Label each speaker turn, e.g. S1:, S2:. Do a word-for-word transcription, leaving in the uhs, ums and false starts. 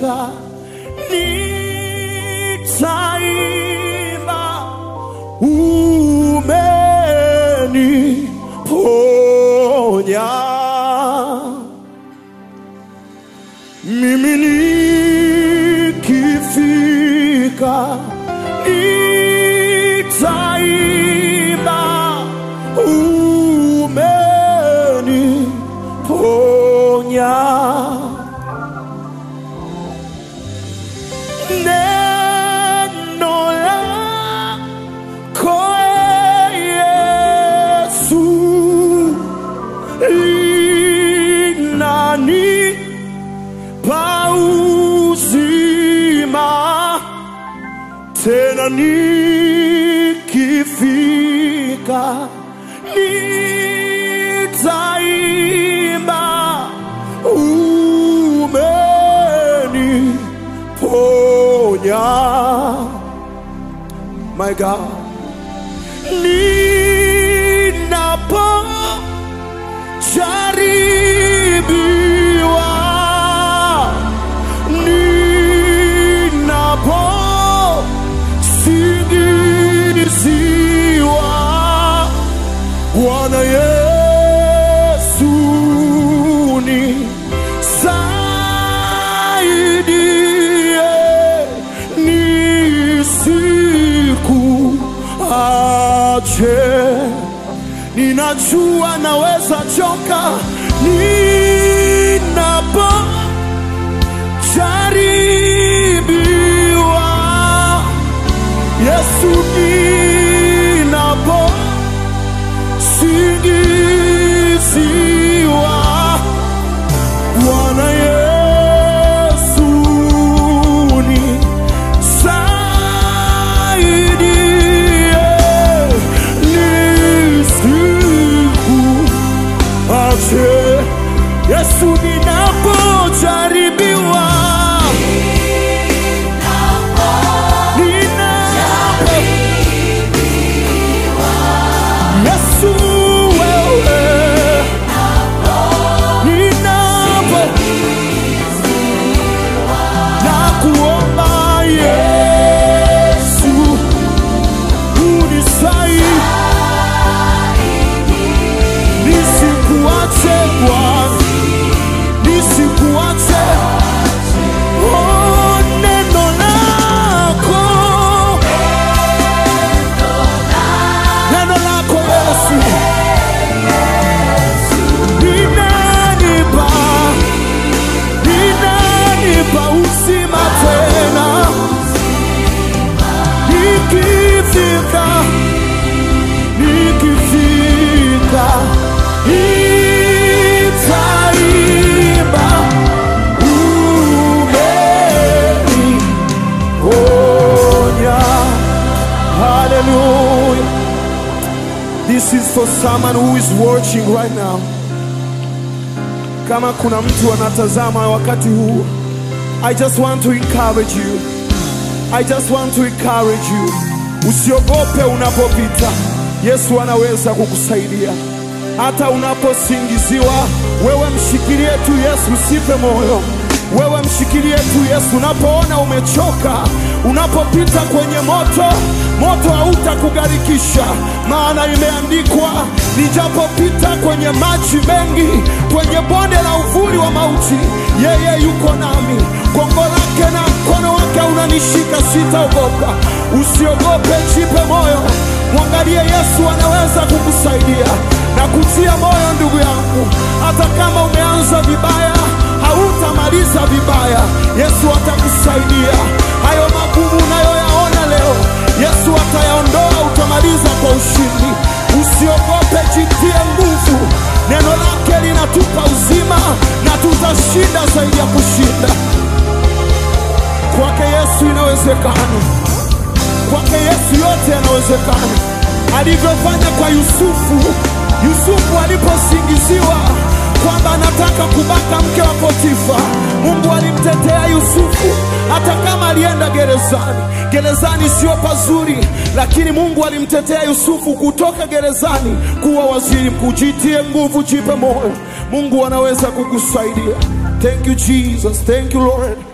S1: nikifika nitaimba umeniponya. Mimi nikifika nitaimba umeniponya. Neno lako Yesu linanipa uzima, tena nikifika nitaimba umeniponya. My God, ninapojaribiwa, ninaposingiziwa, Bwana Yesu nisaidie, nisikuache. Ninajua naweza choka ninapojaribiwa, Yesu ninaposingiziwa, Bwana Yesu nisaidie, nisikuache. Yesu ninapojaribiwa, this is for someone who is watching right now. Kama kuna mtu anatazama wakati huu, I just want to encourage you. I just want to encourage you. Usiogope unapopita. Yesu anaweza kukusaidia. Hata unaposingiziwa, wewe mshikilie tu Yesu, usife moyo. Wewe mshikilie tu Yesu. Unapoona umechoka, unapopita kwenye moto, moto hautakugharikisha, maana imeandikwa, nijapopita kwenye maji mengi, kwenye bonde la uvuli wa mauti, yeye yuko nami. Gongo lake na mkono wake unanishika, sitaogopa. Usiogope, jipe moyo. Mwangalie Yesu, anaweza kukusaidia na kutia moyo. Ndugu yangu, hata kama umeanza vibaya, hautamaliza vibaya. Yesu atakusaidia. Hayo magumu unayoyaona leo, Yesu atayaondoa, utamaliza kwa ushindi. Usiogope, jitie nguvu. Neno lake linatupa uzima na tutashinda zaidi ya kushinda. Kwake Yesu inawezekana. Kwake Yesu yote yanawezekana. Alivyofanya kwa Yusufu. Yusufu aliposingiziwa kwamba anataka kubaka mke wa Potifa, Mungu alimtetea Yusufu. Hata kama alienda gerezani, gerezani sio pazuri, lakini Mungu alimtetea Yusufu kutoka gerezani kuwa waziri mkuu. Jitie nguvu, jipe moyo. Mungu anaweza kukusaidia. Thank you Jesus, thank you Lord.